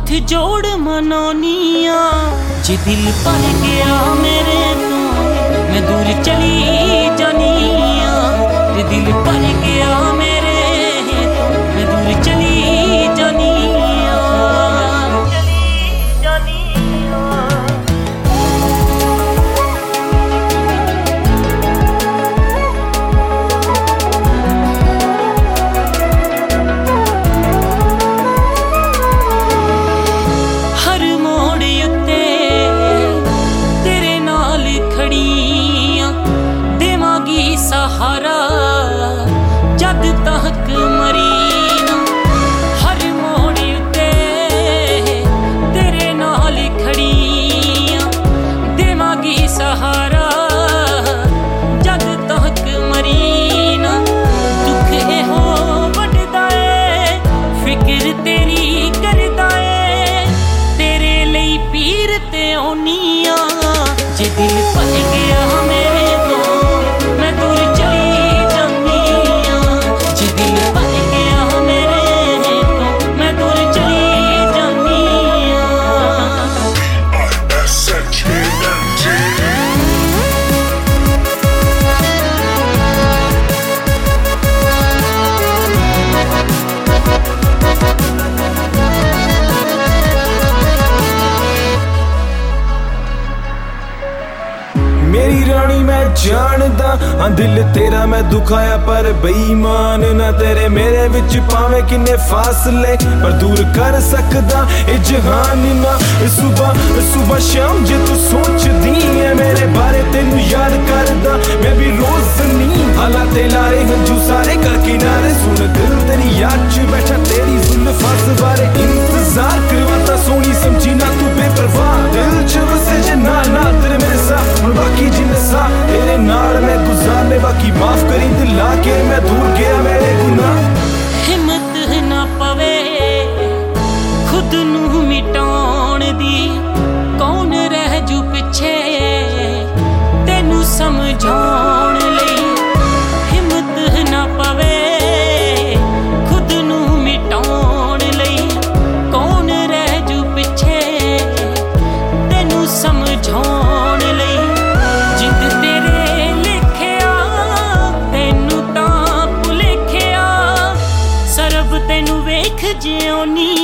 हथ जोड़ मनानिया जे दिल भर गया मेरे तो मैं दूर चली जानिया जे दिल भर गया मेरे तो मैं दूर चली जानिया सहारा जद तक मरी ना हर मोड़ उत्ते तेरे नाल खड़ियां देवांगी सहारा जद तक मरी ना दुख एहो वड्डदा ऐ फिक्र तेरी करदा ऐ तेरे लई पीर ते औनियां जे दिल भर गया मेरे मेरी रानी मैं जानदा हाँ दिल तेरा मैं दुखाया पर बेईमान ना तेरे मेरे विच पावे किन्ने फासले पर दूर कर सकदा ए जहान ना सुबह सुबह शाम जे तू सोचदी है मेरे बारे तेनू याद करदा मैं भी रोज नी हालात लारे हंजू सारे कर किनारे सुन दिल तेरी याद च बैठा तेरी जुल्फां सवारे इंतजार करवाता सोनी समझी ना तू बेपरवाह दिल च वसे जे ना तेरे मेरे साथ हुण बाकी जिंदा तेरे नाल मैं गुजारने बाकी माफ करी दिल आके मैं दूर गया मेरे गुनाह हिम्मत ना पवे खुद नू मिटाउण दी कौन रह जू पिछे तेनू समझाउण लई हिम्मत ना पवे खुद नू मिटाउण लई कौन रह जू पिछे तेनू समझाउण लई तेनू वेख जिउनी